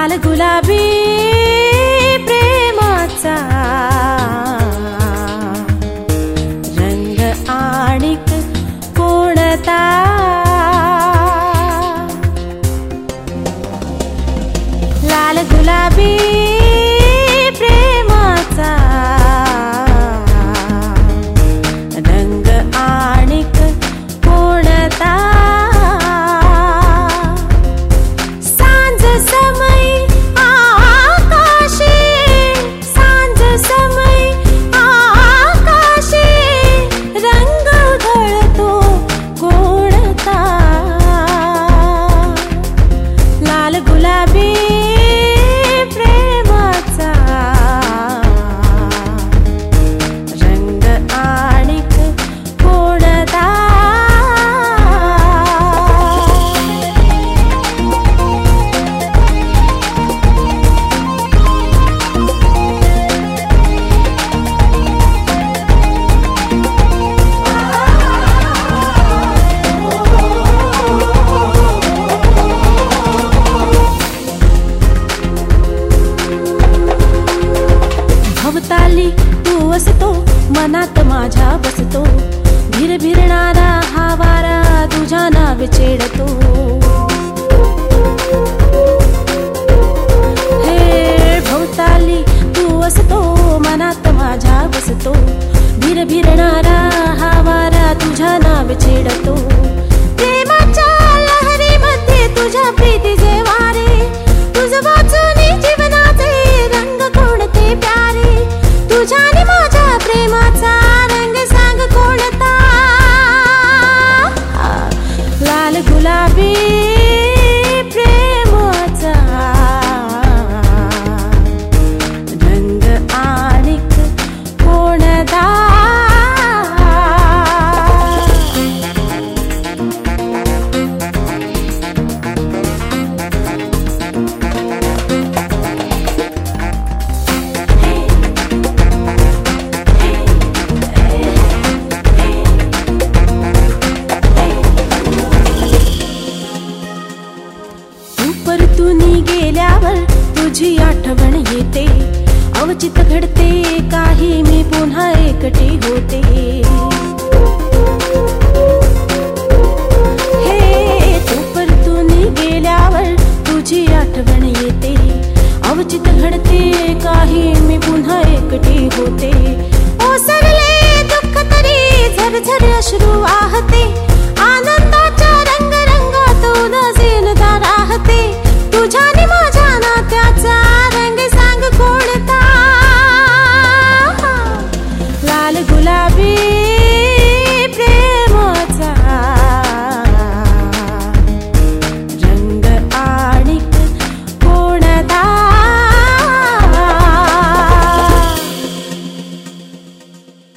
लाल गुलाबी प्रेमाचा रंग आणिक कोणता लाल गुलाबी प्रेमाचा रंग आणिक कोणता सांज समय आकाशे सांज समय आकाशे रंग उधळतो कोणता लाल गुलाबी प्रेमाचा रंग आणिक कोणता भवताली तू असतो मनात माझ्या बसतो भिरभिरणारा हा वारा तुझ्या नावे छेडतो हे भवताली तू असतो मनात माझ्या बसतो भिरभिरणारा हा वारा तुझ्या नावे छेडतो प्रेमाच्या लहरीमध्ये तुझ्या प्रीतीचे वारे तुझ वाचून जीवनाचे रंग कोणते प्यारे तुझ्याने माझ्या प्रेमाचा रंग सांग कोणता लाल गुलाबी प्रेमाचा रंग आणिक कोणता परतून गेल्यावर तुझी आठवण येते अवचित घडते काही मी पुन्हा एकटी होते हे तू परतून गेल्यावर तुझी आठवण येते अवचित घडते काही मी पुन्हा एकटी होते ओसरले दुःख तरी झरझर अश्रू वाहते